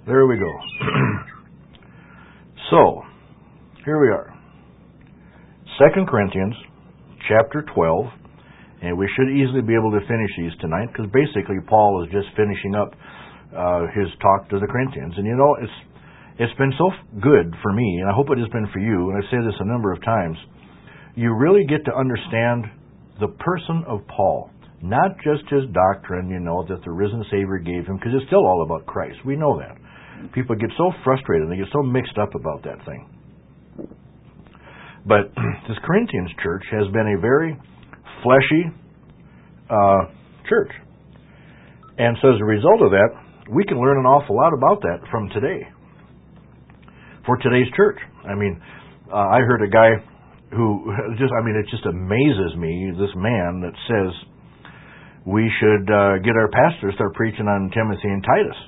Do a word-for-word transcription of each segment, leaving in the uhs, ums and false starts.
There we go. So, here we are. Second Corinthians, chapter twelve, and we should easily be able to finish these tonight, because basically Paul is just finishing up uh, his talk to the Corinthians. And you know, it's it's been so good for me, and I hope it has been for you, and I say this a number of times, you really get to understand the person of Paul. Not just his doctrine, you know, that the risen Savior gave him, because it's still all about Christ. We know that. People get so frustrated, they get so mixed up about that thing. But this Corinthians church has been a very fleshy uh, church. And so as a result of that, we can learn an awful lot about that from today. For today's church. I mean, uh, I heard a guy who just, I mean, it just amazes me, this man that says, we should uh, get our pastors start preaching on Timothy and Titus.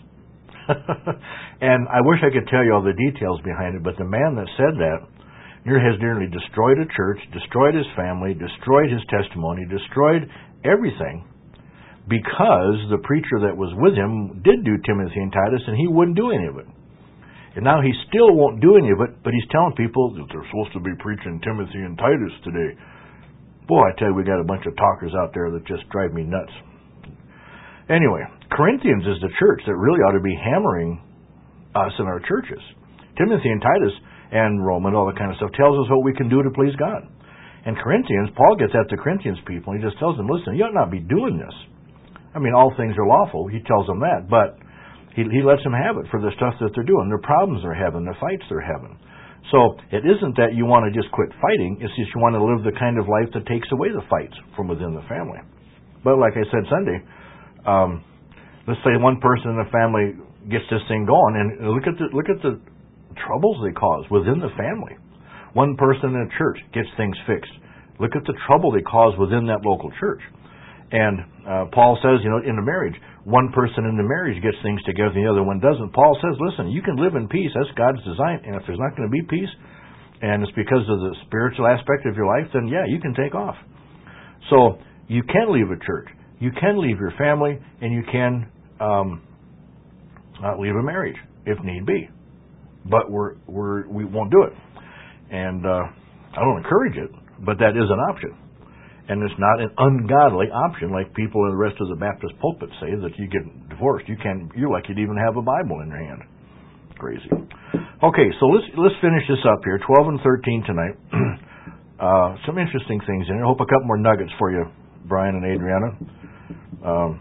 And I wish I could tell you all the details behind it, but the man that said that has nearly destroyed a church, destroyed his family, destroyed his testimony, destroyed everything, because the preacher that was with him did do Timothy and Titus, and he wouldn't do any of it. And now he still won't do any of it, but he's telling people that they're supposed to be preaching Timothy and Titus today. Boy, I tell you, we got a bunch of talkers out there that just drive me nuts. Anyway, Corinthians is the church that really ought to be hammering us in our churches. Timothy and Titus and Roman, all that kind of stuff, tells us what we can do to please God. And Corinthians, Paul gets at the Corinthians people, and he just tells them, listen, you ought not be doing this. I mean, all things are lawful. He tells them that, but he, he lets them have it for the stuff that they're doing, their problems they're having, the fights they're having. So it isn't that you want to just quit fighting, it's just you want to live the kind of life that takes away the fights from within the family. But like I said Sunday, um, let's say one person in the family gets this thing going, and look at the look at the troubles they cause within the family. One person in a church gets things fixed. Look at the trouble they cause within that local church. And uh, Paul says, you know, in a marriage, one person in the marriage gets things together and the other one doesn't. Paul says, listen, you can live in peace. That's God's design. And if there's not going to be peace, and it's because of the spiritual aspect of your life, then yeah, you can take off. So you can leave a church. You can leave your family, and you can um, uh, leave a marriage if need be. But we're, we're, we won't do it. And uh, I don't encourage it, but that is an option. And it's not an ungodly option like people in the rest of the Baptist pulpit say that you get divorced. You can, you're like you'd even have a Bible in your hand. Crazy. Okay, so let's let's finish this up here. twelve and thirteen tonight. uh, some interesting things in here. I hope a couple more nuggets for you, Brian and Adriana. Um,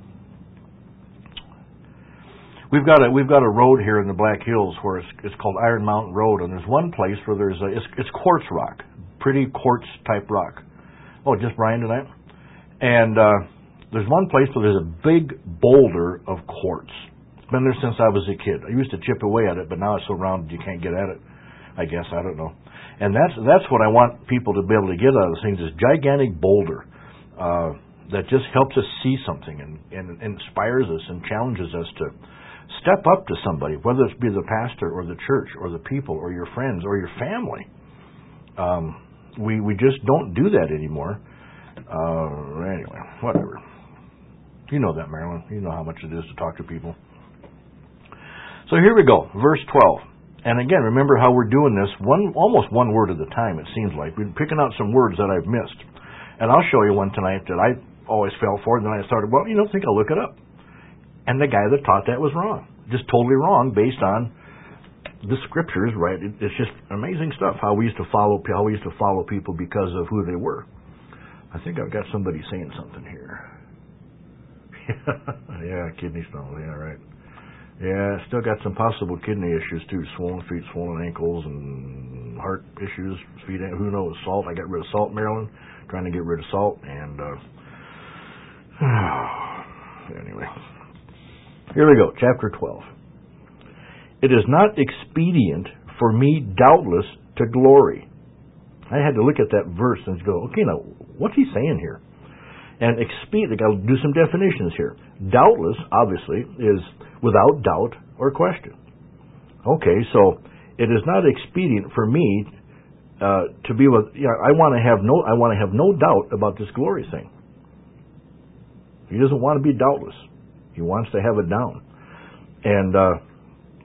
we've got a we've got a road here in the Black Hills where it's it's called Iron Mountain Road, and there's one place where there's a it's, it's quartz rock, pretty quartz type rock. Oh, just Brian tonight? And uh, there's one place where there's a big boulder of quartz. It's been there since I was a kid. I used to chip away at it, but now it's so round you can't get at it. I guess, I don't know. And that's that's what I want people to be able to get out of things, this gigantic boulder uh, that just helps us see something and, and inspires us and challenges us to step up to somebody, whether it be the pastor or the church or the people or your friends or your family. Um We we just don't do that anymore. Uh, anyway, whatever. You know that, Marilyn. You know how much it is to talk to people. So here we go, verse twelve. And again, remember how we're doing this one almost one word at a time, it seems like. We're picking out some words that I've missed. And I'll show you one tonight that I always fell for, and then I started, well, you know, think I'll look it up. And the guy that taught that was wrong. Just totally wrong based on the scriptures, right? It, it's just amazing stuff. How we used to follow, how we used to follow people because of who they were. I think I've got somebody saying something here. Yeah, kidney stones. Yeah, right. Yeah, still got some possible kidney issues too. Swollen feet, swollen ankles, and heart issues. Feet, who knows? Salt. I got rid of salt, Maryland. Trying to get rid of salt, and uh, anyway, here we go. Chapter twelve. It is not expedient for me, doubtless, to glory. I had to look at that verse and go, okay, now, what's he saying here? And expedient, I got to do some definitions here. Doubtless, obviously, is without doubt or question. Okay, so it is not expedient for me uh, to be with. You know, I want to have no. I want to have no doubt about this glory thing. He doesn't want to be doubtless. He wants to have it down. And uh,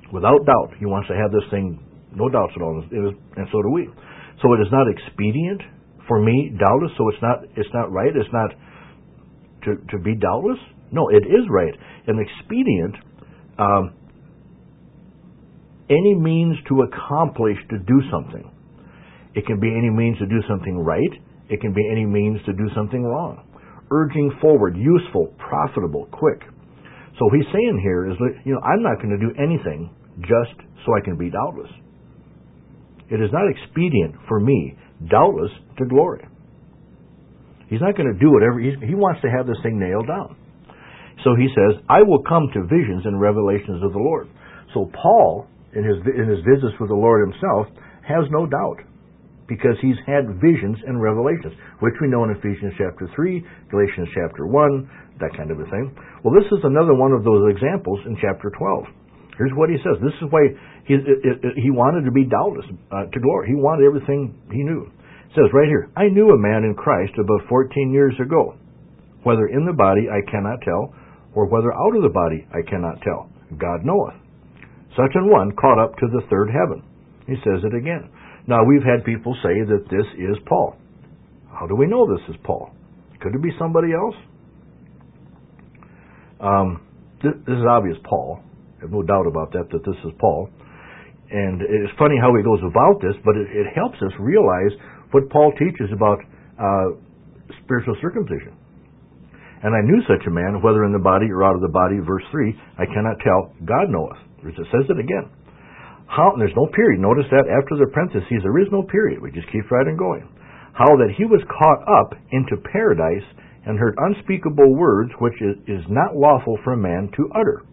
Without doubt. He wants to have this thing, no doubts at all, and so do we. So it is not expedient for me, doubtless, so it's not it's not right, it's not to, to be doubtless. No, it is right. An expedient, um, any means to accomplish, to do something. It can be any means to do something right. It can be any means to do something wrong. Urging forward, useful, profitable, quick. So he's saying here is that, you know, I'm not going to do anything just so I can be doubtless. It is not expedient for me, doubtless, to glory. He's not going to do whatever, he, he wants to have this thing nailed down. So he says, I will come to visions and revelations of the Lord. So Paul, in his, in his visits with the Lord himself, has no doubt, because he's had visions and revelations, which we know in Ephesians chapter three, Galatians chapter one, that kind of a thing. Well, this is another one of those examples in chapter twelve. Here's what he says. This is why he, it, it, he wanted to be doubtless, uh, to glory. He wanted everything he knew. It says right here, I knew a man in Christ about fourteen years ago, whether in the body I cannot tell, or whether out of the body I cannot tell. God knoweth. Such an one caught up to the third heaven. He says it again. Now, we've had people say that this is Paul. How do we know this is Paul? Could it be somebody else? Um, this, this is obvious Paul. I have no doubt about that, that this is Paul. And it's funny how he goes about this, but it, it helps us realize what Paul teaches about uh, spiritual circumcision. And I knew such a man, whether in the body or out of the body, verse three, I cannot tell, God knoweth. It says it again. How, and there's no period. Notice that after the parentheses, there is no period. We just keep right on going. How that he was caught up into paradise and heard unspeakable words which is, is not lawful for a man to utter.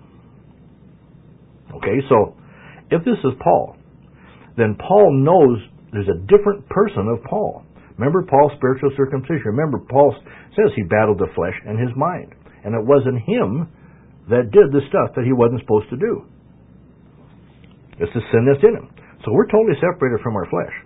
Okay, so if this is Paul, then Paul knows there's a different person of Paul. Remember Paul's spiritual circumcision. Remember Paul says he battled the flesh and his mind. And it wasn't him that did the stuff that he wasn't supposed to do. It's the sin that's in him. So we're totally separated from our flesh.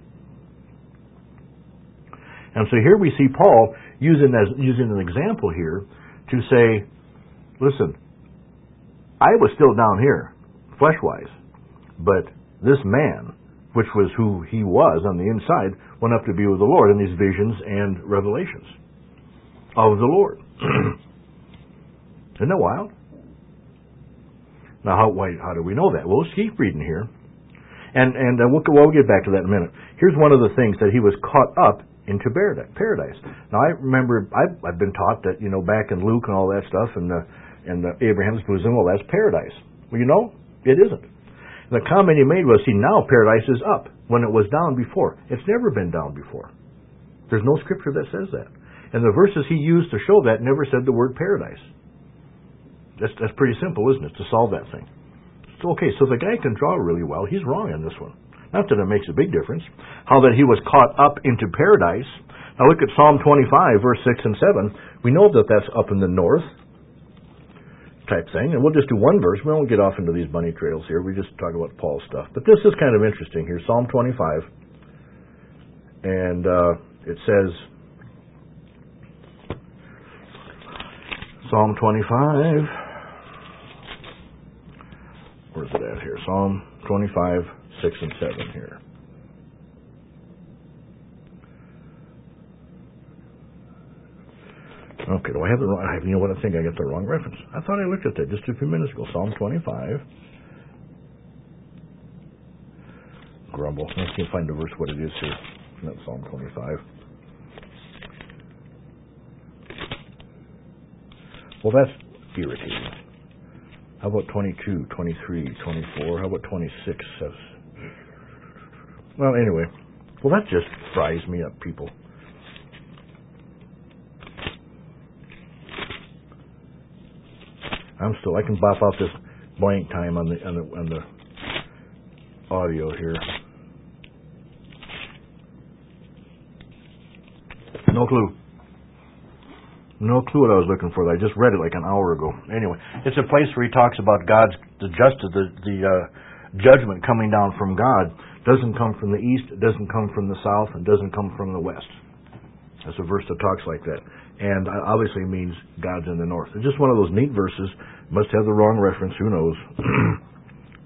And so here we see Paul using as using an example here to say, listen, I was still down here, flesh-wise, but this man, which was who he was on the inside, went up to be with the Lord in these visions and revelations of the Lord. Isn't that wild? Now, how, why, how do we know that? Well, let's keep reading here. And, and uh, we'll, we'll get back to that in a minute. Here's one of the things that he was caught up into paradise. Now, I remember, I've, I've been taught that, you know, back in Luke and all that stuff, and, uh, and uh, Abraham's bosom, well, that's paradise. Well, you know, it isn't. The comment he made was, see, now paradise is up when it was down before. It's never been down before. There's no scripture that says that. And the verses he used to show that never said the word paradise. That's, that's pretty simple, isn't it, to solve that thing? So, okay, so the guy can draw really well. He's wrong on this one. Not that it makes a big difference. How that he was caught up into paradise. Now look at Psalm twenty-five, verse six and seven. We know that that's up in the north type thing. And we'll just do one verse. We won't get off into these bunny trails here. We just talk about Paul's stuff. But this is kind of interesting here. Psalm twenty-five. And uh, it says, Psalm twenty-five. Where's it at here? Psalm twenty-five, six and seven here. Okay, do I have the wrong, you know what, I think I got the wrong reference. I thought I looked at that just a few minutes ago. Psalm twenty-five. Grumble. I can't find the verse what it is here. Not Psalm twenty-five. Well, that's irritating. How about twenty-two, twenty-three, twenty-four? How about twenty-six? Well, anyway. Well, that just fries me up, people. I'm still, I can bop out this blank time on the, on the, on the audio here. No clue. No clue what I was looking for. I just read it like an hour ago. Anyway, it's a place where he talks about God's the justice, the the uh, judgment coming down from God doesn't come from the east, it doesn't come from the south, and doesn't come from the west. That's a verse that talks like that, and obviously means God's in the north. It's just one of those neat verses. Must have the wrong reference. Who knows?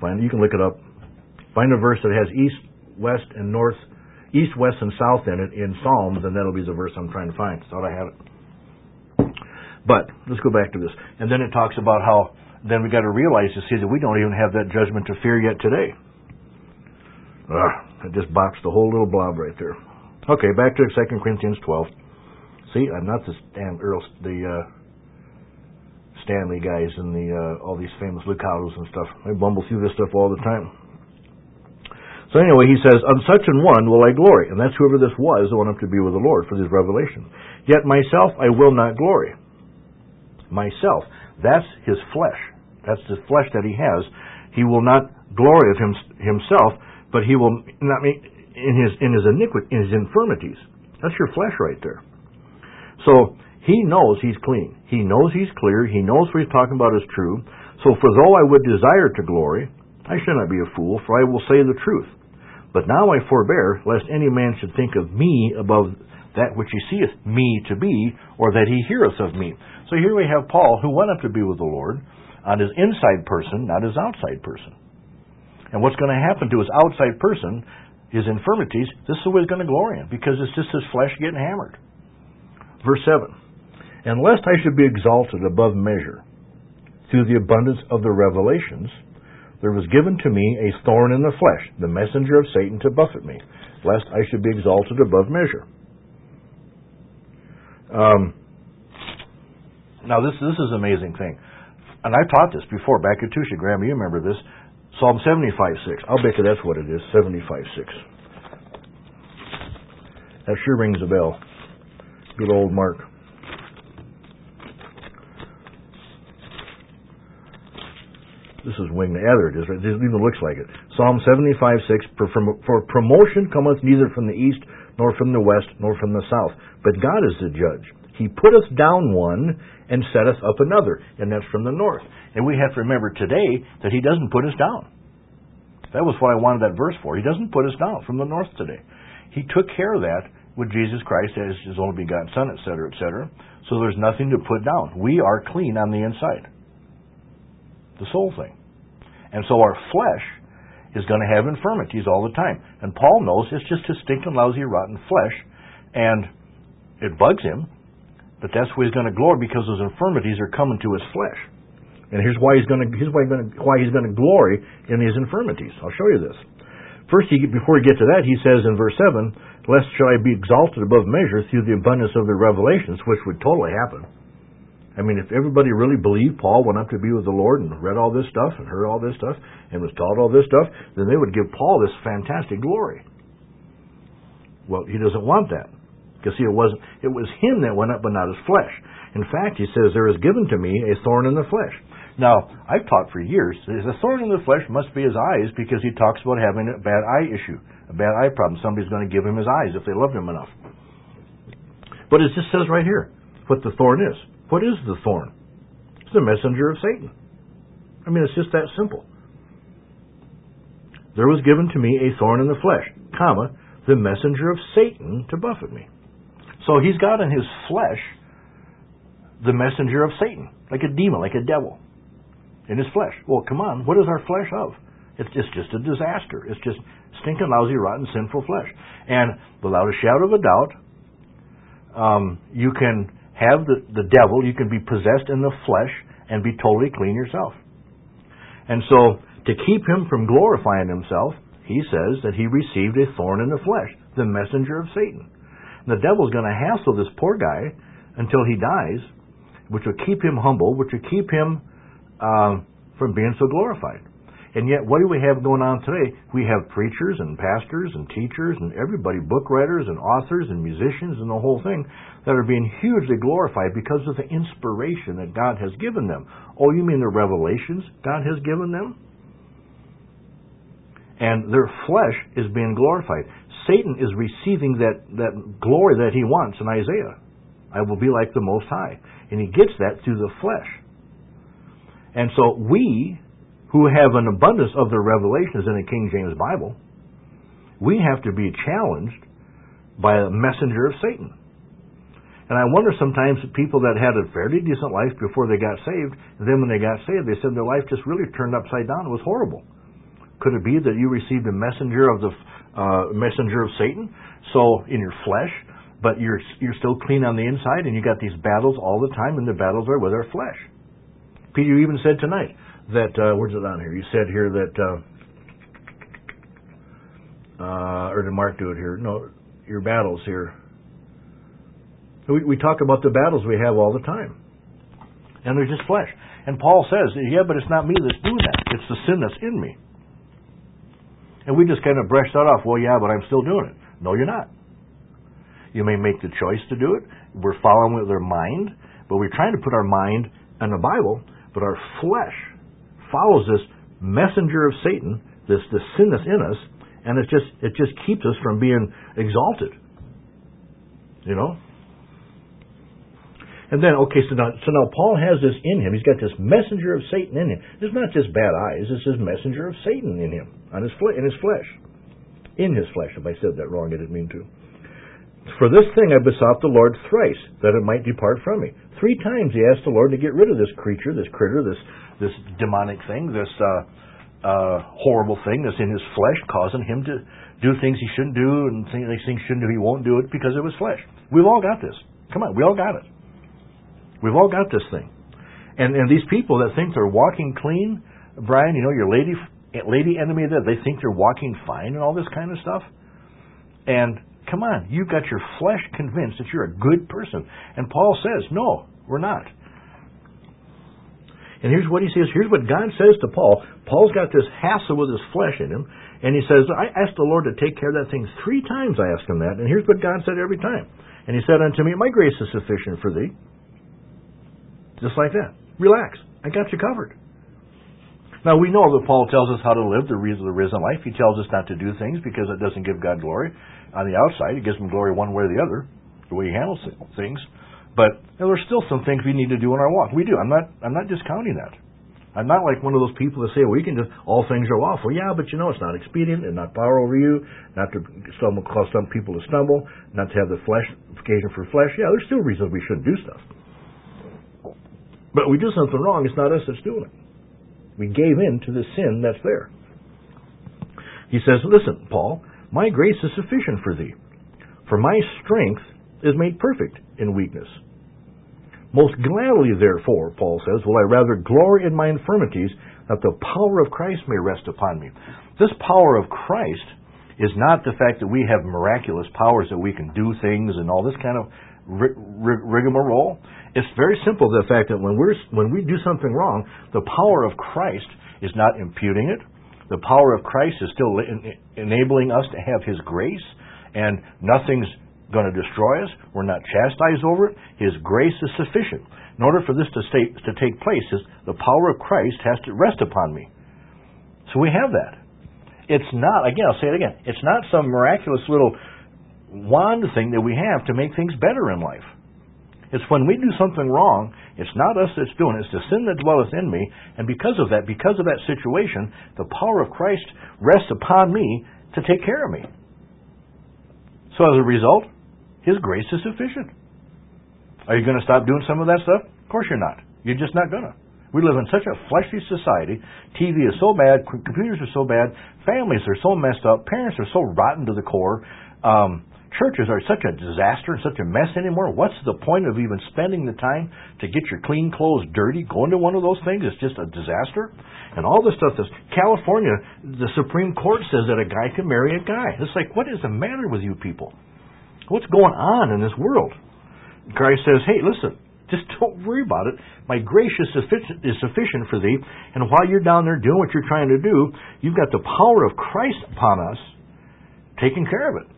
Find you can look it up. Find a verse that has east, west, and north, east, west, and south in it in Psalms, and that'll be the verse I'm trying to find. Thought I had it. But let's go back to this. And then it talks about how then we got to realize to see that we don't even have that judgment to fear yet today. Ugh, I just boxed the whole little blob right there. Okay, back to Second Corinthians twelve. See, I'm not the Stan, Earl, the uh, Stanley guys and the uh, all these famous Lucados and stuff. I bumble through this stuff all the time. So anyway, he says, "On such an one will I glory," and that's whoever this was that went up to be with the Lord for this revelation. "Yet myself I will not glory." Myself, that's his flesh. That's the flesh that he has. He will not glory of him, himself, but he will not make in his in his iniquity, in his infirmities. That's your flesh right there. So he knows he's clean. He knows he's clear. He knows what he's talking about is true. So for though I would desire to glory, I should not be a fool, for I will say the truth. But now I forbear, lest any man should think of me above that which he seeth me to be, or that he heareth of me. So here we have Paul, who went up to be with the Lord, on his inside person, not his outside person. And what's going to happen to his outside person, his infirmities, this is what he's going to glory in, because it's just his flesh getting hammered. Verse seven. "And lest I should be exalted above measure through the abundance of the revelations, there was given to me a thorn in the flesh, the messenger of Satan to buffet me, lest I should be exalted above measure." Um, now this this is an amazing thing. And I've taught this before, back at Tusha. Grandma, you remember this. Psalm seventy-five six. I'll bet you that's what it is, seventy-five six. That sure rings a bell. Good old Mark. This is wing. Yeah, there it is. Right? It even looks like it. Psalm seventy-five six. For, for promotion cometh neither from the east, nor from the west, nor from the south. But God is the judge. He putteth down one, and setteth up another. And that's from the north. And we have to remember today that he doesn't put us down. That was what I wanted that verse for. He doesn't put us down from the north today. He took care of that with Jesus Christ as his only begotten Son, et cetera, et cetera. So there's nothing to put down. We are clean on the inside. The soul thing. And so our flesh is going to have infirmities all the time. And Paul knows it's just his stinking, lousy, rotten flesh. And it bugs him. But that's why he's going to glory, because those infirmities are coming to his flesh. And here's why he's going to here's why he's going to, why he's going to glory in his infirmities. I'll show you this. First, he, before he gets to that, he says in verse seven, "Lest shall I be exalted above measure through the abundance of the revelations," which would totally happen. I mean, if everybody really believed Paul went up to be with the Lord and read all this stuff and heard all this stuff and was taught all this stuff, then they would give Paul this fantastic glory. Well, he doesn't want that. Because see, it wasn't it was him that went up, but not his flesh. In fact, he says, "There is given to me a thorn in the flesh." Now, I've taught for years that the thorn in the flesh must be his eyes, because he talks about having a bad eye issue, a bad eye problem. Somebody's going to give him his eyes if they loved him enough. But it just says right here what the thorn is. What is the thorn? It's the messenger of Satan. I mean, it's just that simple. "There was given to me a thorn in the flesh, comma, the messenger of Satan to buffet me." So he's got in his flesh the messenger of Satan, like a demon, like a devil, in his flesh. Well, come on, what is our flesh of? It's just, just a disaster. It's just stinking, lousy, rotten, sinful flesh. And without a shadow of a doubt, um, you can have the, the devil, you can be possessed in the flesh and be totally clean yourself. And so, to keep him from glorifying himself, he says that he received a thorn in the flesh, the messenger of Satan. And the devil's going to hassle this poor guy until he dies, which will keep him humble, which will keep him uh, from being so glorified. And yet, what do we have going on today? We have preachers and pastors and teachers and everybody, book writers and authors and musicians and the whole thing, that are being hugely glorified because of the inspiration that God has given them. Oh, you mean the revelations God has given them? And their flesh is being glorified. Satan is receiving that, that glory that he wants in Isaiah. "I will be like the Most High." And he gets that through the flesh. And so we, who have an abundance of the revelations in the King James Bible, we have to be challenged by a messenger of Satan. And I wonder sometimes that people that had a fairly decent life before they got saved, and then when they got saved, they said their life just really turned upside down. It was horrible. Could it be that you received a messenger of the uh, messenger of Satan? So in your flesh, but you're you're still clean on the inside, and you got these battles all the time, and the battles are with our flesh. Peter, you even said tonight that uh, where's it on here? You said here that, uh, uh, or did Mark do it here? No, your battles here. We, we talk about the battles we have all the time, and they're just flesh. And Paul says, yeah, but it's not me that's doing that. It's the sin that's in me. And we just kind of brush that off. Well, yeah, but I'm still doing it. No, you're not. You may make the choice to do it. We're following with our mind, but we're trying to put our mind in the Bible, but our flesh follows this messenger of Satan, this, this sin that's in us, and it just it just keeps us from being exalted. You know? And then, okay, so now, so now Paul has this in him. He's got this messenger of Satan in him. It's not just bad eyes. It's this messenger of Satan in him, on his fle- in his flesh. In his flesh. If I said that wrong, I didn't mean to. For this thing I besought the Lord thrice, that it might depart from me. Three times he asked the Lord to get rid of this creature, this critter, this this demonic thing, this uh, uh, horrible thing that's in his flesh, causing him to do things he shouldn't do, and things he shouldn't do, he won't do it because of his flesh. We've all got this. Come on, we all got it. We've all got this thing. And and these people that think they're walking clean, Brian, you know, your lady lady enemy there, they think they're walking fine and all this kind of stuff. And come on, you've got your flesh convinced that you're a good person. And Paul says, no, we're not. And here's what he says, here's what God says to Paul. Paul's got this hassle with his flesh in him. And he says, I asked the Lord to take care of that thing three times. I asked him that. And here's what God said every time. And he said unto me, my grace is sufficient for thee. Just like that. Relax. I got you covered. Now, we know that Paul tells us how to live the risen life. He tells us not to do things because it doesn't give God glory. On the outside, it gives him glory one way or the other, the way he handles things. But you know, there's still some things we need to do in our walk. We do. I'm not I'm not discounting that. I'm not like one of those people that say, well, you can just, all things are lawful. Yeah, but you know, it's not expedient and not power over you, not to stumble, cause some people to stumble, not to have the flesh, occasion for flesh. Yeah, there's still reasons we shouldn't do stuff. But we do something wrong, it's not us that's doing it. We gave in to the sin that's there. He says, listen, Paul, my grace is sufficient for thee, for my strength is made perfect in weakness. Most gladly, therefore, Paul says, will I rather glory in my infirmities, that the power of Christ may rest upon me. This power of Christ is not the fact that we have miraculous powers that we can do things and all this kind of rig- rig- rigmarole. It's very simple, the fact that when we're when we do something wrong, the power of Christ is not imputing it. The power of Christ is still en- enabling us to have His grace, and nothing's going to destroy us. We're not chastised over it. His grace is sufficient. In order for this to, stay, to take place, is the power of Christ has to rest upon me. So we have that. It's not, again, I'll say it again, it's not some miraculous little wand thing that we have to make things better in life. It's when we do something wrong, it's not us that's doing it, it's the sin that dwelleth in me, and because of that, because of that situation, the power of Christ rests upon me to take care of me. So as a result, His grace is sufficient. Are you going to stop doing some of that stuff? Of course you're not. You're just not going to. We live in such a fleshly society. T V is so bad, computers are so bad, families are so messed up, parents are so rotten to the core, um, churches are such a disaster and such a mess anymore. What's the point of even spending the time to get your clean clothes dirty? Going to one of those things is just a disaster. And all this stuff is, California, the Supreme Court says that a guy can marry a guy. It's like, what is the matter with you people? What's going on in this world? Christ says, hey, listen, just don't worry about it. My grace is sufficient, is sufficient for thee. And while you're down there doing what you're trying to do, you've got the power of Christ upon us, taking care of it.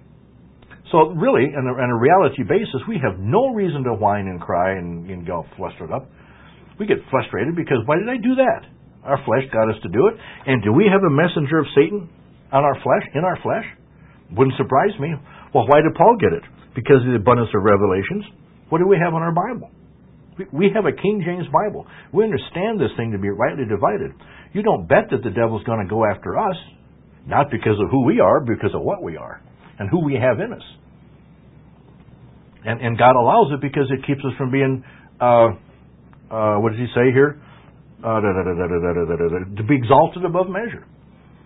So really, on a, on a reality basis, we have no reason to whine and cry and, and get all flustered up. We get frustrated because, why did I do that? Our flesh got us to do it. And do we have a messenger of Satan on our flesh, in our flesh? Wouldn't surprise me. Well, why did Paul get it? Because of the abundance of revelations. What do we have in our Bible? We, we have a King James Bible. We understand this thing to be rightly divided. You don't bet that the devil's going to go after us, not because of who we are, because of what we are and who we have in us. And, and God allows it because it keeps us from being, uh, uh, what does he say here? Uh, da, da, da, da, da, da, da, da, to be exalted above measure.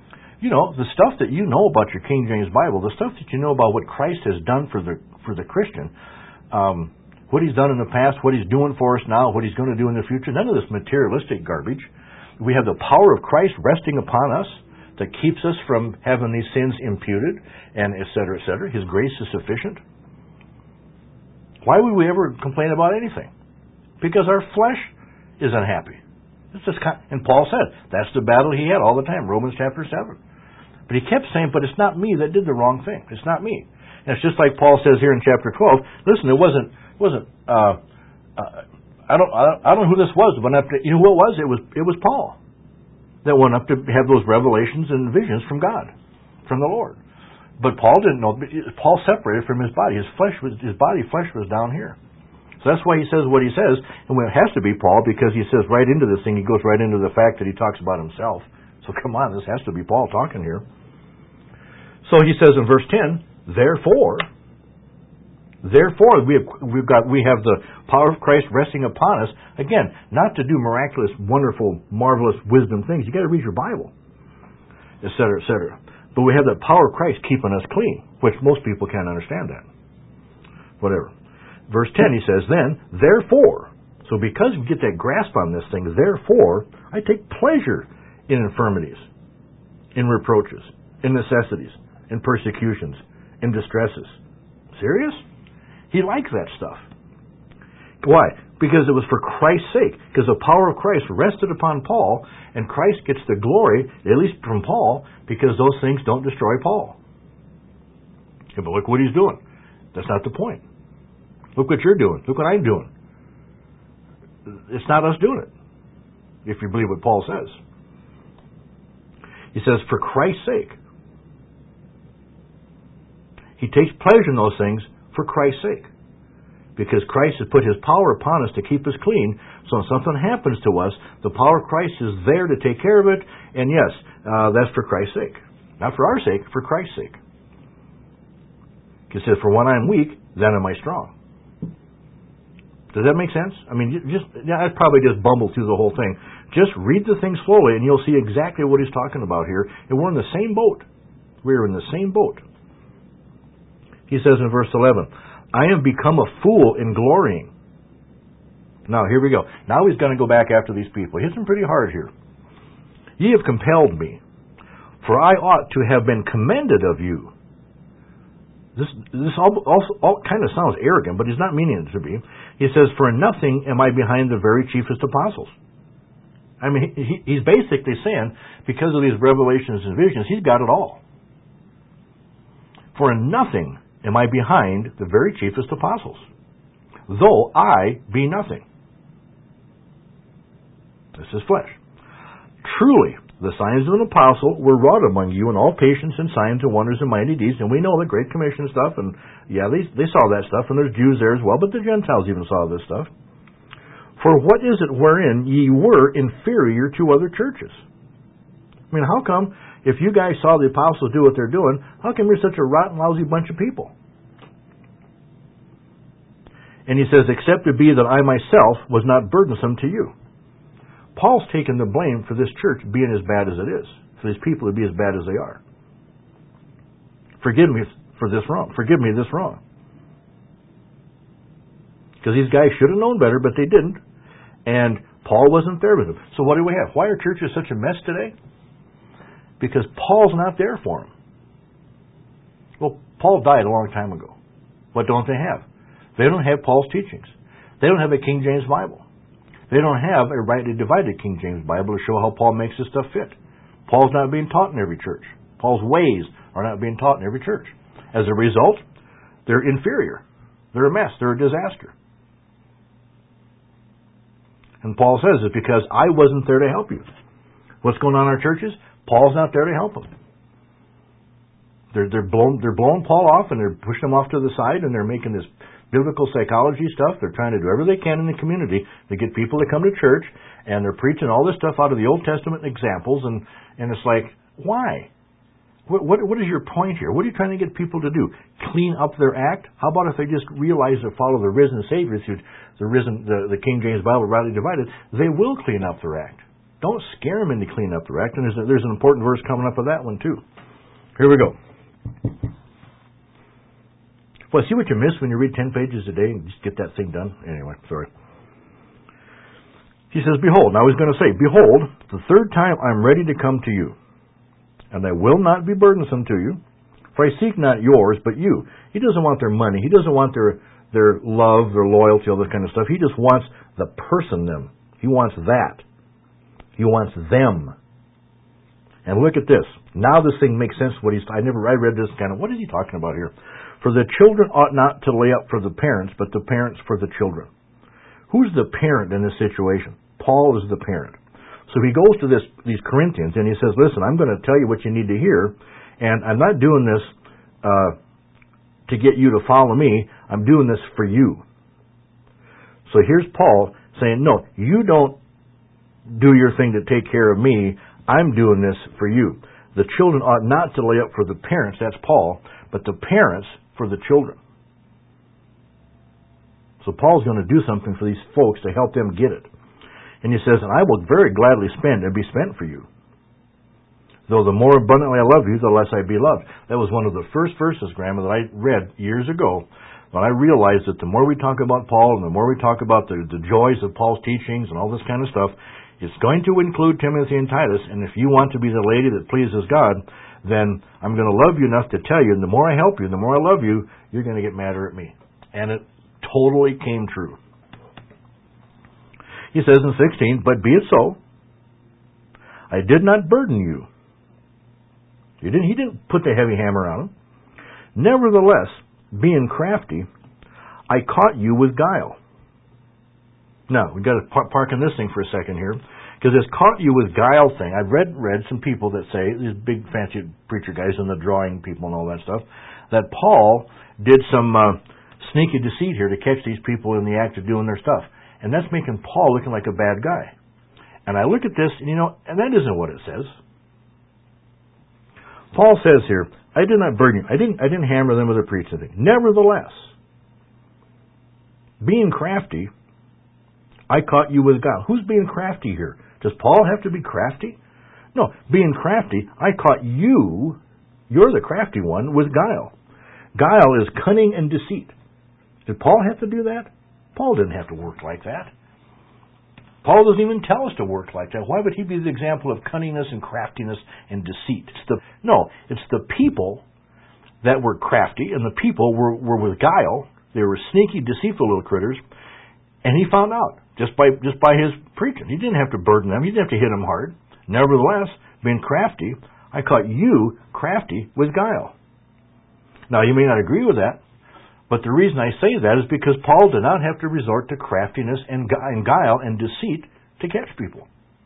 you know, the stuff that you know about your King James Bible, the stuff that you know about what Christ has done for the for the Christian, um, what He's done in the past, what He's doing for us now, what He's going to do in the future, none of this materialistic garbage. We have the power of Christ resting upon us that keeps us from having these sins imputed, and et cetera, et cetera. His grace is sufficient. Why would we ever complain about anything? Because our flesh is unhappy. It's just kind of, and Paul said, that's the battle he had all the time, Romans chapter seven. But he kept saying, but it's not me that did the wrong thing. It's not me. And it's just like Paul says here in chapter twelve, listen, it wasn't, wasn't, uh, uh, I don't, I don't, I don't know who this was, but up to, you know who it was? It was, it was Paul that went up to have those revelations and visions from God, from the Lord. But Paul didn't know. Paul separated from his body. His flesh was, his body flesh was down here. So that's why he says what he says, and it has to be Paul because he says right into this thing. He goes right into the fact that he talks about himself. So come on, this has to be Paul talking here. So he says in verse ten, therefore, therefore we have we've got we have the power of Christ resting upon us. Again, not to do miraculous, wonderful, marvelous wisdom things. You got to read your Bible, et cetera, et cetera. But we have the power of Christ keeping us clean, which most people can't understand that. Whatever. Verse ten, he says, then, therefore, so because we get that grasp on this thing, therefore, I take pleasure in infirmities, in reproaches, in necessities, in persecutions, in distresses. Serious? He liked that stuff. Why? Because it was for Christ's sake. Because the power of Christ rested upon Paul, and Christ gets the glory, at least from Paul, because those things don't destroy Paul. Yeah, but look what he's doing. That's not the point. Look what you're doing. Look what I'm doing. It's not us doing it, if you believe what Paul says. He says, for Christ's sake. He takes pleasure in those things for Christ's sake. Because Christ has put His power upon us to keep us clean. So if something happens to us, the power of Christ is there to take care of it. And yes, uh, that's for Christ's sake. Not for our sake, for Christ's sake. He says, for when I'm weak, then am I strong. Does that make sense? I mean, just yeah, I'd probably just bumble through the whole thing. Just read the thing slowly, and you'll see exactly what he's talking about here. And we're in the same boat. We're in the same boat. He says in verse eleven, I have become a fool in glorying. Now, here we go. Now he's going to go back after these people. He hits them pretty hard here. Ye have compelled me, for I ought to have been commended of you. This this all, also, all kind of sounds arrogant, but he's not meaning it to be. He says, for in nothing am I behind the very chiefest apostles. I mean, he, he's basically saying, because of these revelations and visions, he's got it all. For in nothing am I behind the very chiefest apostles, though I be nothing. This is flesh. Truly, the signs of an apostle were wrought among you in all patience and signs and wonders and mighty deeds. And we know the Great Commission stuff, and yeah, they, they saw that stuff, and there's Jews there as well, but the Gentiles even saw this stuff. For what is it wherein ye were inferior to other churches? I mean, how come, if you guys saw the apostles do what they're doing, how come you're such a rotten, lousy bunch of people? And he says, except it be that I myself was not burdensome to you. Paul's taken the blame for this church being as bad as it is, for these people to be as bad as they are. Forgive me for this wrong. Forgive me this wrong. Because these guys should have known better, but they didn't. And Paul wasn't there with them. So what do we have? Why are churches such a mess today? Because Paul's not there for them. Well, Paul died a long time ago. What don't they have? They don't have Paul's teachings. They don't have a King James Bible. They don't have a rightly divided King James Bible to show how Paul makes this stuff fit. Paul's not being taught in every church. Paul's ways are not being taught in every church. As a result, they're inferior. They're a mess. They're a disaster. And Paul says it's because I wasn't there to help you. What's going on in our churches? Paul's not there to help them. They're, they're, blown, they're blowing Paul off, and they're pushing him off to the side, and they're making this biblical psychology stuff. They're trying to do whatever they can in the community to get people to come to church, and they're preaching all this stuff out of the Old Testament examples, and, and it's like, why? What, what, what is your point here? What are you trying to get people to do? Clean up their act? How about if they just realize to follow the risen Savior through the risen, the, the King James Bible rightly divided? They will clean up their act. Don't scare them into cleaning up their act. And there's, a, there's an important verse coming up with that one too. Here we go. Well, see what you miss when you read ten pages a day and just get that thing done? Anyway, sorry. He says, behold, now he's going to say, behold, the third time I'm ready to come to you, and I will not be burdensome to you, for I seek not yours, but you. He doesn't want their money. He doesn't want their, their love, their loyalty, all that kind of stuff. He just wants the person, them. He wants that. He wants them. And look at this. Now this thing makes sense. What he's, I never, I read this kind of, what is he talking about here? For the children ought not to lay up for the parents, but the parents for the children. Who's the parent in this situation? Paul is the parent. So he goes to this, these Corinthians and he says, listen, I'm going to tell you what you need to hear, and I'm not doing this uh, to get you to follow me. I'm doing this for you. So here's Paul saying, no, you don't do your thing to take care of me. I'm doing this for you. The children ought not to lay up for the parents, that's Paul, but the parents for the children. So Paul's going to do something for these folks to help them get it. And he says, and I will very gladly spend and be spent for you. Though the more abundantly I love you, the less I be loved. That was one of the first verses, Grandma, that I read years ago when I realized that the more we talk about Paul and the more we talk about the, the joys of Paul's teachings and all this kind of stuff, it's going to include Timothy and Titus. And if you want to be the lady that pleases God, then I'm going to love you enough to tell you, and the more I help you, the more I love you, you're going to get madder at me. And it totally came true. He says in sixteen, but be it so. I did not burden you. He didn't, he didn't put the heavy hammer on him. Nevertheless, being crafty, I caught you with guile. Now, we've got to park in this thing for a second here, because this caught you with guile thing, I've read read some people that say, these big fancy preacher guys and the drawing people and all that stuff, that Paul did some uh, sneaky deceit here to catch these people in the act of doing their stuff. And that's making Paul looking like a bad guy. And I look at this, and you know, and that isn't what it says. Paul says here, I did not burden you. I didn't, I didn't hammer them with a preaching thing. Nevertheless, being crafty, I caught you with guile. Who's being crafty here? Does Paul have to be crafty? No, being crafty, I caught you, you're the crafty one, with guile. Guile is cunning and deceit. Did Paul have to do that? Paul didn't have to work like that. Paul doesn't even tell us to work like that. Why would he be the example of cunningness and craftiness and deceit? It's the, no, it's the people that were crafty, and the people were, were with guile. They were sneaky, deceitful little critters, and he found out just by just by his preaching. He didn't have to burden them. He didn't have to hit them hard. Nevertheless, being crafty, I caught you crafty with guile. Now, you may not agree with that, but the reason I say that is because Paul did not have to resort to craftiness and guile and deceit to catch people.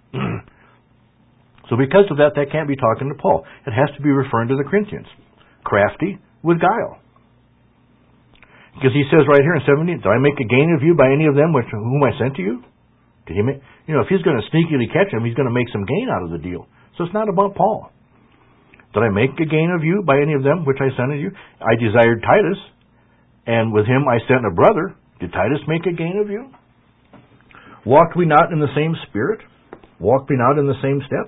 So because of that, that can't be talking to Paul. It has to be referring to the Corinthians. Crafty with guile. Because he says right here in seventeen, did I make a gain of you by any of them which, whom I sent to you? Did he make, you know, if he's going to sneakily catch them, he's going to make some gain out of the deal. So it's not about Paul. Did I make a gain of you by any of them which I sent to you? I desired Titus, and with him I sent a brother. Did Titus make a gain of you? Walked we not in the same spirit? Walked we not in the same steps?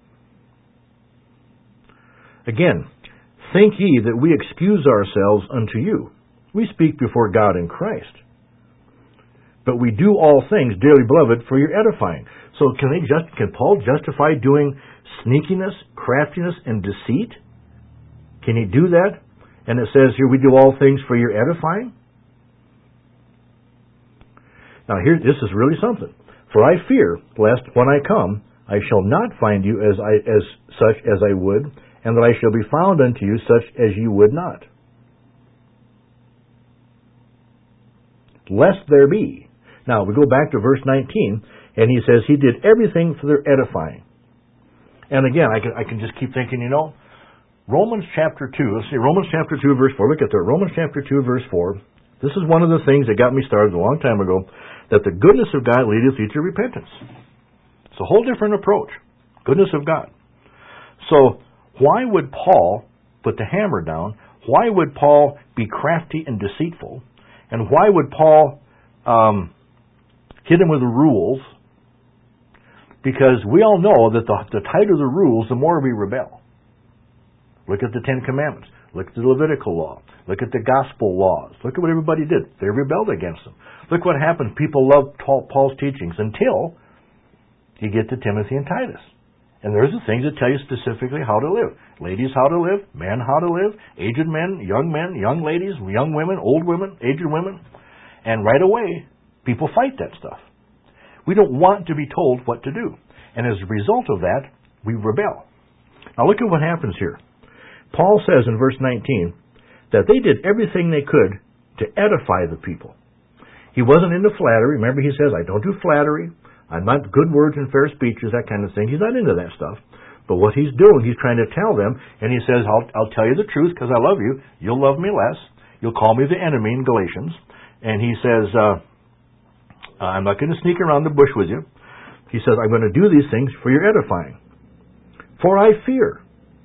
Again, think ye that we excuse ourselves unto you? We speak before God in Christ. But we do all things, dearly beloved, for your edifying. So can they just can Paul justify doing sneakiness, craftiness, and deceit? Can he do that? And it says here, we do all things for your edifying? Now here, this is really something. For I fear, lest when I come, I shall not find you as I as such as I would, and that I shall be found unto you such as you would not. Lest there be. Now we go back to verse nineteen, and he says he did everything for their edifying. And again, I can I can just keep thinking, you know, Romans chapter two, let's see, Romans chapter two, verse four. Look at that. Romans chapter two, verse four. This is one of the things that got me started a long time ago, that the goodness of God leadeth you to repentance. It's a whole different approach. Goodness of God. So, why would Paul put the hammer down? Why would Paul be crafty and deceitful? And why would Paul um, hit him with the rules? Because we all know that the, the tighter the rules, the more we rebel. Look at the Ten Commandments. Look at the Levitical law. Look at the gospel laws. Look at what everybody did. They rebelled against them. Look what happened. People loved Paul's teachings until you get to Timothy and Titus. And there's the things that tell you specifically how to live. Ladies, how to live. Men, how to live. Aged men, young men, young ladies, young women, old women, aged women. And right away, people fight that stuff. We don't want to be told what to do. And as a result of that, we rebel. Now look at what happens here. Paul says in verse nineteen that they did everything they could to edify the people. He wasn't into flattery. Remember, he says, I don't do flattery. I'm not good words and fair speeches, that kind of thing. He's not into that stuff. But what he's doing, he's trying to tell them, and he says, I'll, I'll tell you the truth because I love you. You'll love me less. You'll call me the enemy in Galatians. And he says, uh, I'm not going to sneak around the bush with you. He says, I'm going to do these things for your edifying. For I fear,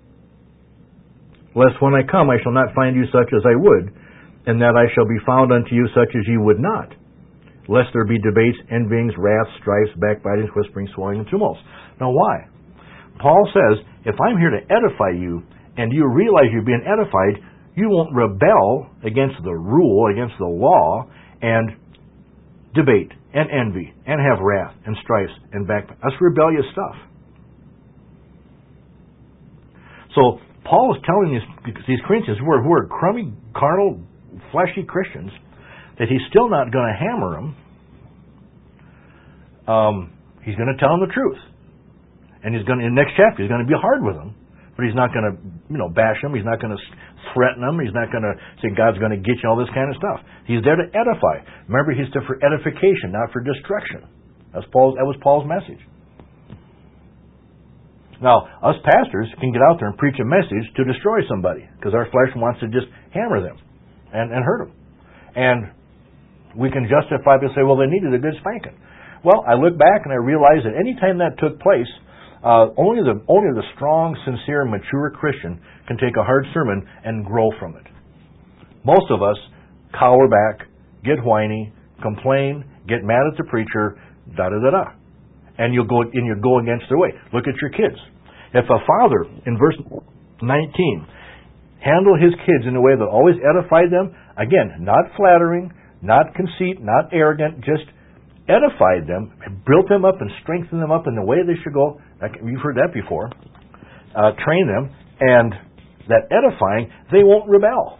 lest when I come I shall not find you such as I would, and that I shall be found unto you such as you would not, lest there be debates, envyings, wraths, strifes, backbitings, whisperings, swelling, and tumults. Now why? Paul says, if I'm here to edify you, and you realize you're being edified, you won't rebel against the rule, against the law, and debate, and envy, and have wrath, and strifes, and backbiting. That's rebellious stuff. So, Paul is telling these, these Corinthians, who are, who are crummy, carnal, fleshy Christians, that he's still not going to hammer them. Um, he's going to tell them the truth. And he's going to, in the next chapter, he's going to be hard with them. But he's not going to, you know, bash them. He's not going to threaten them. He's not going to say God's going to get you, all this kind of stuff. He's there to edify. Remember, he's there for edification, not for destruction. That's Paul's, that was Paul's message. Now, us pastors can get out there and preach a message to destroy somebody because our flesh wants to just hammer them and, and hurt them. And we can justify it and say, well, they needed a good spanking. Well, I look back and I realize that any time that took place, uh, only the only the strong, sincere, mature Christian can take a hard sermon and grow from it. Most of us cower back, get whiny, complain, get mad at the preacher, da da da da, and you'll go and you go against their way. Look at your kids. If a father, in verse nineteen, handle his kids in a way that always edified them, again, not flattering, not conceit, not arrogant, just edified them, built them up and strengthened them up in the way they should go. You've heard that before. Uh, train them, and that edifying, they won't rebel.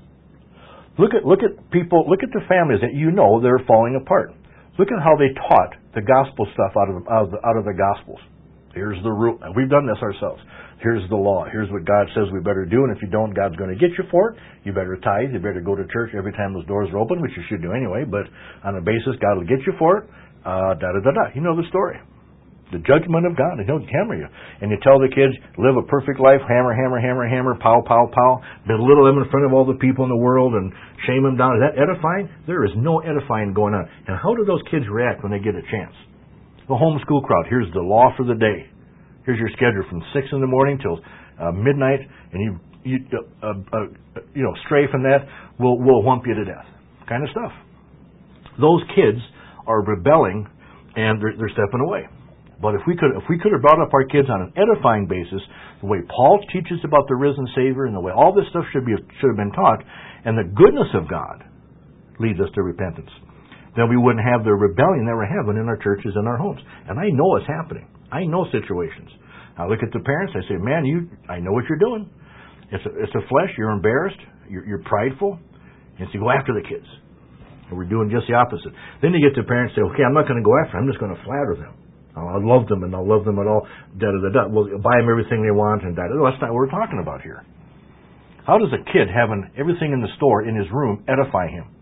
Look at look at people, look at the families that you know that are falling apart. Look at how they taught the gospel stuff out of out of the, out of the Gospels. Here's the rule. We've done this ourselves. Here's the law. Here's what God says we better do, and if you don't, God's going to get you for it. You better tithe. You better go to church every time those doors are open, which you should do anyway, but on a basis, God will get you for it. Uh, da da da da. You know the story. The judgment of God, and He'll hammer you. And you tell the kids, live a perfect life, hammer, hammer, hammer, hammer, pow, pow, pow, belittle them in front of all the people in the world and shame them down. Is that edifying? There is no edifying going on. And how do those kids react when they get a chance? The homeschool crowd, here's the law for the day. Here's your schedule from six in the morning till uh, midnight, and you you uh, uh, you know stray from that, we'll we'll whump you to death, kind of stuff. Those kids are rebelling, and they're, they're stepping away. But if we could if we could have brought up our kids on an edifying basis, the way Paul teaches about the risen Savior, and the way all this stuff should be should have been taught, and the goodness of God leads us to repentance, then we wouldn't have the rebellion that we're having in our churches and our homes. And I know it's happening. I know situations. I look at the parents. I say, "Man, you, I know what you're doing. It's a, it's a flesh. You're embarrassed. You're, you're prideful, and so you go after the kids." And we're doing just the opposite. Then you get the parents say, "Okay, I'm not going to go after them. I'm just going to flatter them. I'll love them, and I'll love them at all." Da da da da. We'll buy them everything they want, and da da. That's not what we're talking about here. How does a kid having everything in the store in his room edify him?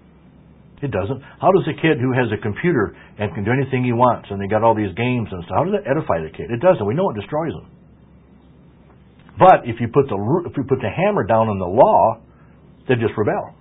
It doesn't. How does a kid who has a computer and can do anything he wants, and they got all these games and stuff, how does that edify the kid? It doesn't. We know it destroys them. But if you put the if you put the hammer down on the law, they just rebel.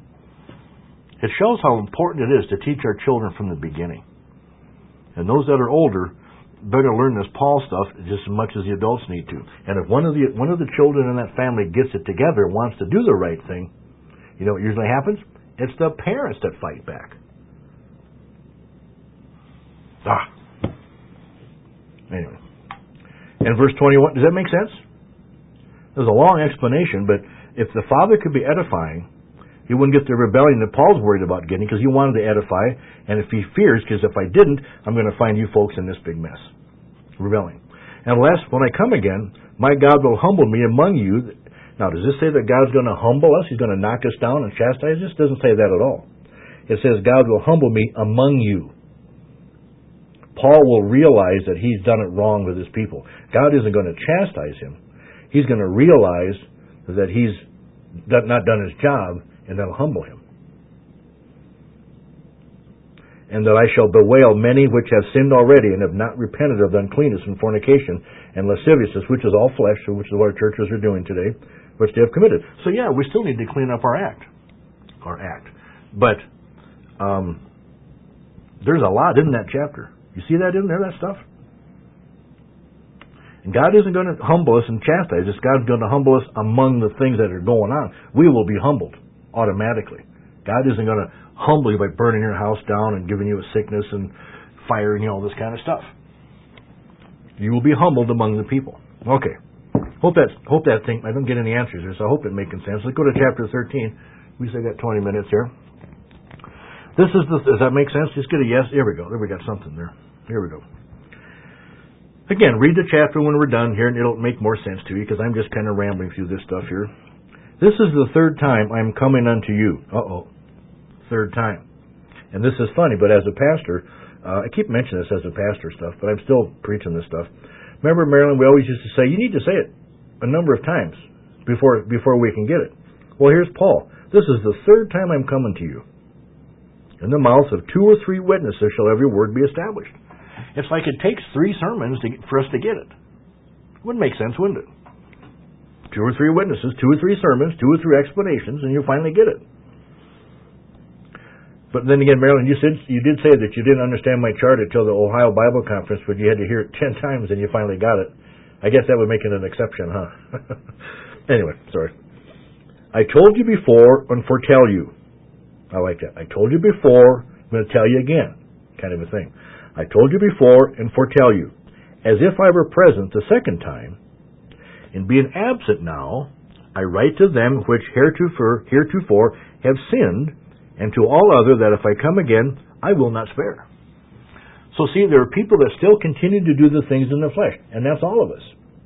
It shows how important it is to teach our children from the beginning. And those that are older better learn this Paul stuff just as much as the adults need to. And if one of the one of the children in that family gets it together and wants to do the right thing, you know what usually happens? It's the parents that fight back. Ah. Anyway. And verse twenty-one, does that make sense? There's a long explanation, but if the Father could be edifying, he wouldn't get the rebellion that Paul's worried about getting, because he wanted to edify, and if he fears, because if I didn't, I'm going to find you folks in this big mess. Rebelling. And last, when I come again, my God will humble me among you. Now, does this say that God's going to humble us? He's going to knock us down and chastise us? It doesn't say that at all. It says God will humble me among you. Paul will realize that he's done it wrong with his people. God isn't going to chastise him. He's going to realize that he's not done his job, and that'll humble him. And that I shall bewail many which have sinned already and have not repented of the uncleanness and fornication and lasciviousness, which is all flesh, which is what our churches are doing today, which they have committed. So yeah, we still need to clean up our act. Our act. But um, there's a lot in that chapter. You see that in there, that stuff? And God isn't going to humble us and chastise us. God's going to humble us among the things that are going on. We will be humbled automatically. God isn't going to humble you by burning your house down and giving you a sickness and firing you, all this kind of stuff. You will be humbled among the people. Okay. Hope that hope that thing. I don't get any answers here, so I hope it's making sense. Let's go to chapter thirteen. We still got twenty minutes here. This is the. Does that make sense? Just get a yes. Here we go. There we got something there. Here we go. Again, read the chapter when we're done here, and it'll make more sense to you, because I'm just kind of rambling through this stuff here. This is the third time I'm coming unto you. Uh-oh. Third time. And this is funny, but as a pastor, uh, I keep mentioning this as a pastor stuff, but I'm still preaching this stuff. Remember, Marilyn, we always used to say, you need to say it a number of times before before we can get it. Well, here's Paul. This is the third time I'm coming to you. In the mouth of two or three witnesses shall every word be established. It's like it takes three sermons to, for us to get it. Wouldn't make sense, wouldn't it? Two or three witnesses, two or three sermons, two or three explanations, and you finally get it. But then again, Marilyn, you said you did say that you didn't understand my chart until the Ohio Bible Conference, but you had to hear it ten times and you finally got it. I guess that would make it an exception, huh? Anyway, sorry. I told you before and foretell you. I like that. I told you before, I'm going to tell you again, kind of a thing. I told you before and foretell you, as if I were present the second time, and being absent now, I write to them which heretofore, heretofore have sinned, and to all other that if I come again, I will not spare. So see, there are people that still continue to do the things in the flesh, and that's all of us.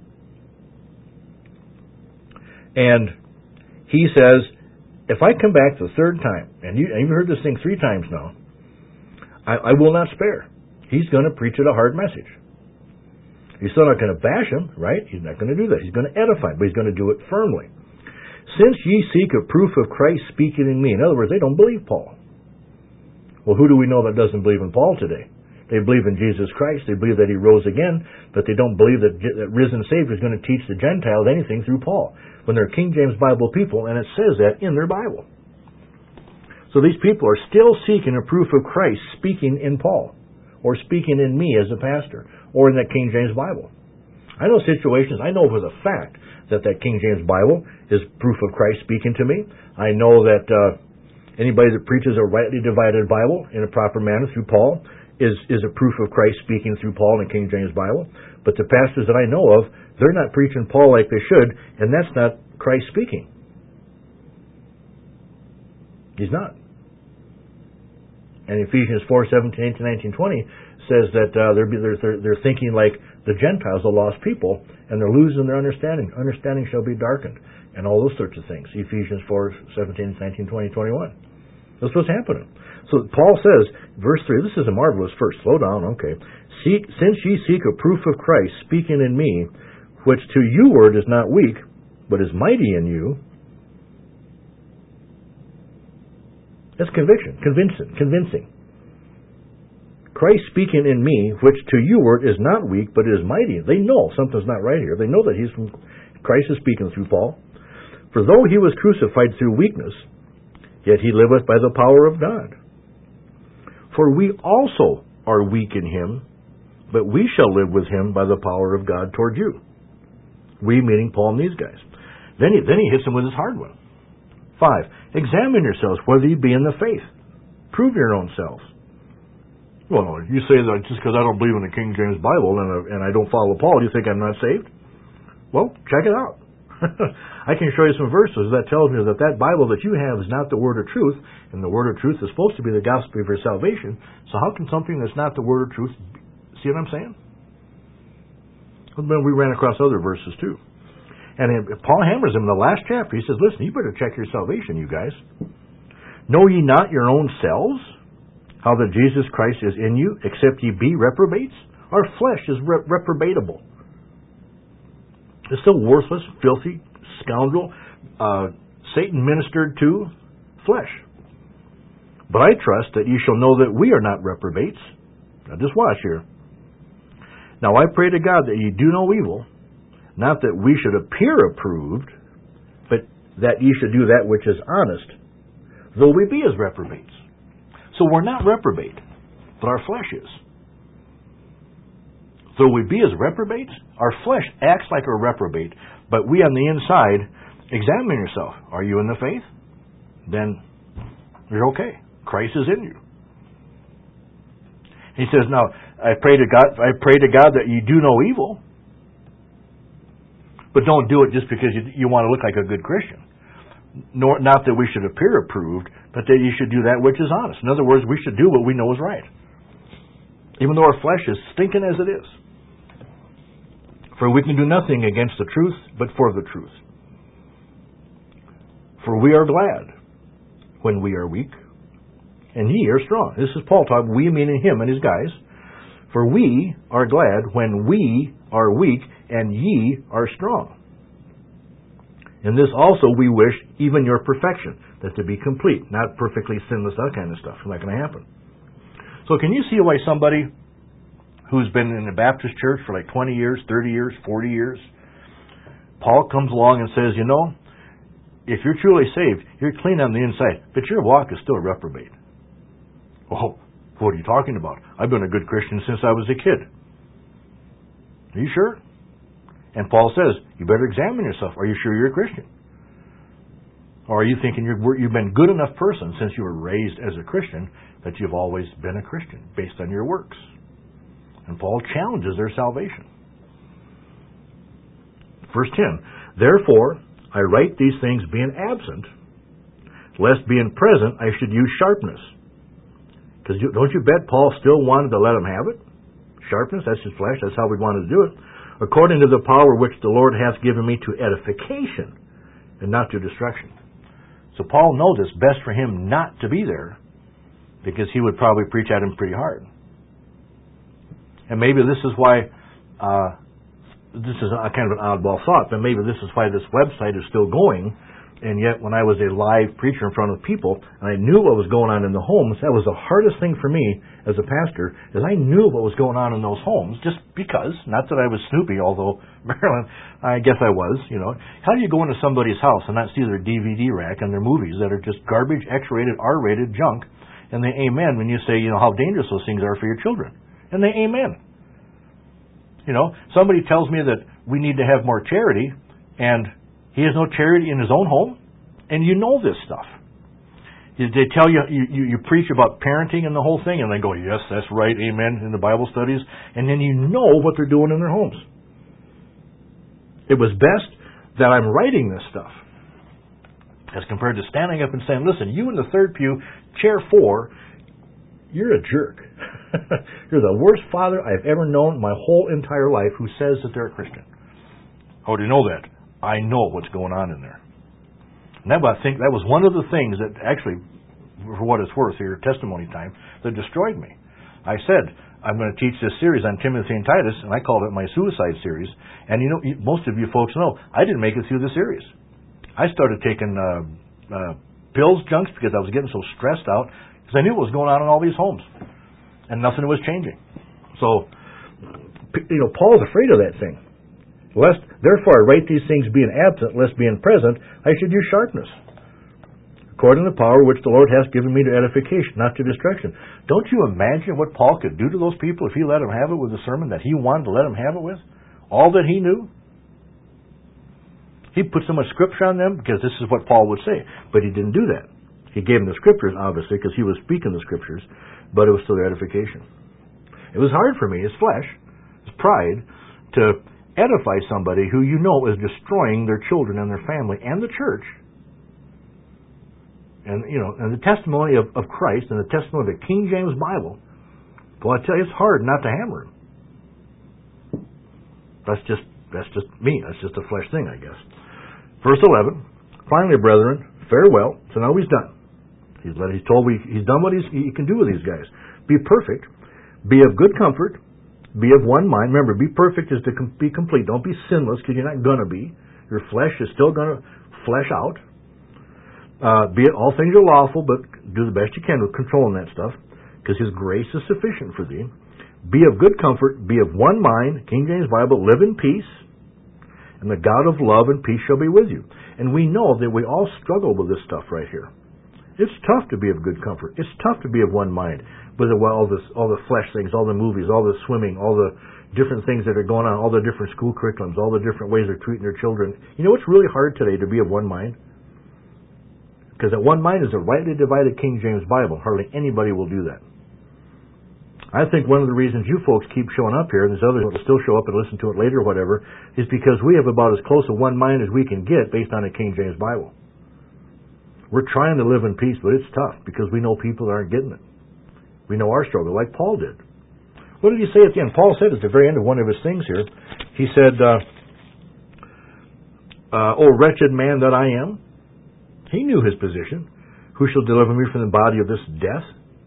And he says, if I come back the third time, and you, and you've heard this thing three times now, I, I will not spare. He's going to preach it a hard message. He's still not going to bash him, right? He's not going to do that. He's going to edify, but he's going to do it firmly. Since ye seek a proof of Christ speaking in me. In other words, they don't believe Paul. Well, who do we know that doesn't believe in Paul today? They believe in Jesus Christ. They believe that he rose again, but they don't believe that, that risen Savior is going to teach the Gentiles anything through Paul. When they're King James Bible people, and it says that in their Bible. So these people are still seeking a proof of Christ speaking in Paul, or speaking in me as a pastor, or in that King James Bible. I know situations, I know for the fact that that King James Bible is proof of Christ speaking to me. I know that uh, anybody that preaches a rightly divided Bible in a proper manner through Paul is, is a proof of Christ speaking through Paul in the King James Bible. But the pastors that I know of, they're not preaching Paul like they should, and that's not Christ speaking. He's not. And Ephesians four, seventeen, eighteen, nineteen, twenty says that uh, they're, they're, they're thinking like the Gentiles, the lost people, and they're losing their understanding. Understanding shall be darkened, and all those sorts of things. Ephesians four, seventeen, nineteen, twenty, twenty-one. That's what's happening. So Paul says, verse three, this is a marvelous verse. Slow down, okay. Seek, since ye seek a proof of Christ speaking in me, which to you word is not weak, but is mighty in you. That's conviction, convincing, convincing. Christ speaking in me, which to you word is not weak, but is mighty. They know something's not right here. They know that he's from Christ is speaking through Paul. For though he was crucified through weakness, yet he liveth by the power of God. For we also are weak in him, but we shall live with him by the power of God toward you. We meaning Paul and these guys. Then he, then he hits them with his hard one. Five, examine yourselves whether you be in the faith. Prove your own selves. Well, no, you say that just because I don't believe in the King James Bible and, uh, and I don't follow Paul, you think I'm not saved? Well, check it out. I can show you some verses that tells me that that Bible that you have is not the word of truth, and the word of truth is supposed to be the gospel of your salvation. So how can something that's not the word of truth be? See what I'm saying? Well, we ran across other verses too. And Paul hammers him in the last chapter. He says, listen, you better check your salvation, you guys. Know ye not your own selves how that Jesus Christ is in you, except ye be reprobates? Our flesh is re- reprobatable. It's still worthless, filthy, scoundrel, uh, Satan ministered to flesh. But I trust that ye shall know that we are not reprobates. Now just watch here. Now I pray to God that ye do no evil, not that we should appear approved, but that ye should do that which is honest, though we be as reprobates. So we're not reprobate, but our flesh is. Though we be as reprobates, our flesh acts like a reprobate, but we on the inside, examine yourself. Are you in the faith? Then you're okay. Christ is in you. He says, now, I pray to God, I pray to God that you do no evil, but don't do it just because you, you want to look like a good Christian. Nor, not that we should appear approved, but that you should do that which is honest. In other words, we should do what we know is right, even though our flesh is stinking as it is. For we can do nothing against the truth, but for the truth. For we are glad when we are weak, and ye are strong. This is Paul talking, we meaning him and his guys. For we are glad when we are weak, and ye are strong. And this also we wish, even your perfection, that to be complete, not perfectly sinless, that kind of stuff. It's not going to happen. So can you see why somebody who's been in the Baptist church for like twenty years, thirty years, forty years, Paul comes along and says, you know, if you're truly saved, you're clean on the inside, but your walk is still reprobate. Oh, what are you talking about? I've been a good Christian since I was a kid. Are you sure? And Paul says, you better examine yourself. Are you sure you're a Christian? Or are you thinking you're, you've been a good enough person since you were raised as a Christian that you've always been a Christian based on your works? And Paul challenges their salvation. Verse ten, therefore I write these things being absent, lest being present I should use sharpness. Because don't you bet Paul still wanted to let them have it? Sharpness, that's his flesh, that's how we wanted to do it. According to the power which the Lord hath given me to edification, and not to destruction. So Paul knows it's best for him not to be there, because he would probably preach at him pretty hard. And maybe this is why, uh, this is a kind of an oddball thought, but maybe this is why this website is still going. And yet, when I was a live preacher in front of people, and I knew what was going on in the homes, that was the hardest thing for me as a pastor, is I knew what was going on in those homes, just because, not that I was Snoopy, although, Marilyn, I guess I was, you know. How do you go into somebody's house and not see their D V D rack and their movies that are just garbage, X-rated, R-rated junk, and they amen when you say, you know, how dangerous those things are for your children. And they amen. You know, somebody tells me that we need to have more charity, and he has no charity in his own home, and you know this stuff. They tell you, you, you, you preach about parenting and the whole thing, and they go, yes, that's right, amen, in the Bible studies, and then you know what they're doing in their homes. It was best that I'm writing this stuff, as compared to standing up and saying, listen, you in the third pew, chair four, you're a jerk. You're the worst father I've ever known my whole entire life who says that they're a Christian. How do you know that? I know what's going on in there. And that, I think that was one of the things that actually, for what it's worth, your testimony time, that destroyed me. I said, I'm going to teach this series on Timothy and Titus, and I called it my suicide series. And you know, most of you folks know, I didn't make it through the series. I started taking uh, uh, pills, junks, because I was getting so stressed out, because I knew what was going on in all these homes. And nothing was changing. So, you know, Paul's afraid of that thing. Lest, therefore, I write these things being absent, lest being present, I should use sharpness, according to the power which the Lord hath given me to edification, not to destruction. Don't you imagine what Paul could do to those people if he let them have it with the sermon that he wanted to let them have it with? All that he knew? He put so much scripture on them because this is what Paul would say. But he didn't do that. He gave them the scriptures, obviously, because he was speaking the scriptures, but it was to their edification. It was hard for me, his flesh, his pride, to edify somebody who you know is destroying their children and their family and the church. And, you know, and the testimony of, of Christ and the testimony of the King James Bible. Well, I tell you, it's hard not to hammer him. That's just that's just me. That's just a flesh thing, I guess. Verse eleven. Finally, brethren, farewell. So now he's done. He's let. He's told we. He's done what he's, he can do with these guys. Be perfect. Be of good comfort. Be of one mind. Remember, be perfect is to com- be complete. Don't be sinless, because you're not gonna be. Your flesh is still gonna flesh out. Uh, be it all things are lawful, but do the best you can with controlling that stuff, because His grace is sufficient for thee. Be of good comfort. Be of one mind. King James Bible. Live in peace. And the God of love and peace shall be with you. And we know that we all struggle with this stuff right here. It's tough to be of good comfort. It's tough to be of one mind with all this, all the flesh things, all the movies, all the swimming, all the different things that are going on, all the different school curriculums, all the different ways they're treating their children. You know what's really hard today? To be of one mind. Because that one mind is a rightly divided King James Bible. Hardly anybody will do that. I think one of the reasons you folks keep showing up here, and there's others that will still show up and listen to it later or whatever, is because we have about as close a one mind as we can get based on a King James Bible. We're trying to live in peace, but it's tough because we know people that aren't getting it. We know our struggle, like Paul did. What did he say at the end? Paul said at the very end of one of his things here, he said, uh, uh, "O wretched man that I am." He knew his position. Who shall deliver me from the body of this death?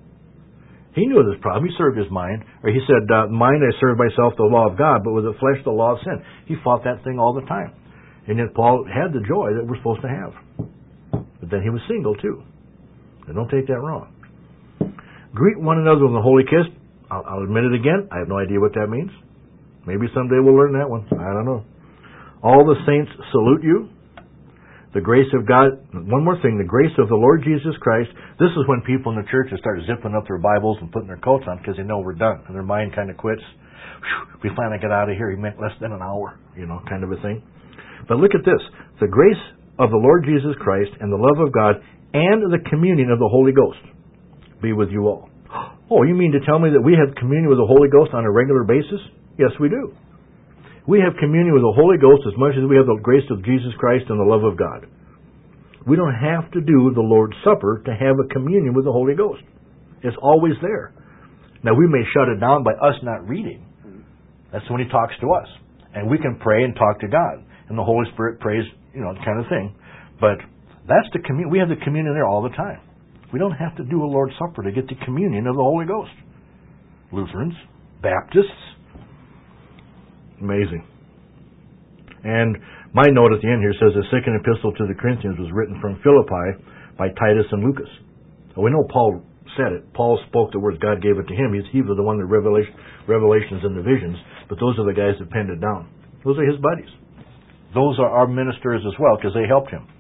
He knew this problem. He served his mind. Or he said, uh, mind I serve myself the law of God, but with the flesh the law of sin. He fought that thing all the time. And yet Paul had the joy that we're supposed to have. But then he was single too. And don't take that wrong. Greet one another with a holy kiss. I'll, I'll admit it again. I have no idea what that means. Maybe someday we'll learn that one. I don't know. All the saints salute you. The grace of God, one more thing, the grace of the Lord Jesus Christ. This is when people in the churches start zipping up their Bibles and putting their coats on because they know we're done. And their mind kind of quits. Whew, we finally got out of here. He meant less than an hour, you know, kind of a thing. But look at this. The grace of the Lord Jesus Christ and the love of God and the communion of the Holy Ghost be with you all. Oh, you mean to tell me that we have communion with the Holy Ghost on a regular basis? Yes, we do. We have communion with the Holy Ghost as much as we have the grace of Jesus Christ and the love of God. We don't have to do the Lord's Supper to have a communion with the Holy Ghost. It's always there. Now, we may shut it down by us not reading. That's when He talks to us. And we can pray and talk to God. And the Holy Spirit prays, you know, kind of thing. But that's the communion. We have the communion there all the time. We don't have to do a Lord's Supper to get the communion of the Holy Ghost. Lutherans, Baptists, amazing. And my note at the end here says the second epistle to the Corinthians was written from Philippi by Titus and Lucas. Well, we know Paul said it. Paul spoke the words. God gave it to him. He's, he was the one that revelation, revelations and the visions. But those are the guys that penned it down. Those are his buddies. Those are our ministers as well because they helped him.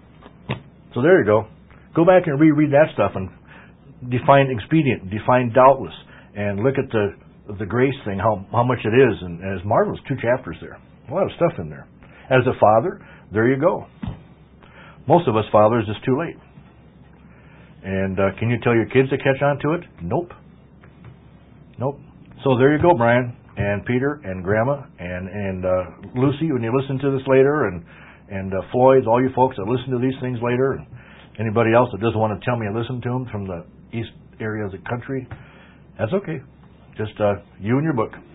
So there you go. Go back and reread that stuff and define expedient, define doubtless, and look at the the grace thing, how how much it is, and, and it's marvelous. Two chapters there. A lot of stuff in there. As a father, there you go. Most of us fathers, it's too late. And uh, can you tell your kids to catch on to it? Nope. Nope. So there you go, Brian, and Peter, and Grandma, and, and uh, Lucy, when you listen to this later, and, and uh, Floyd, all you folks that listen to these things later, and anybody else that doesn't want to tell me I listen to them from the east area of the country, that's okay. Just uh, you and your book.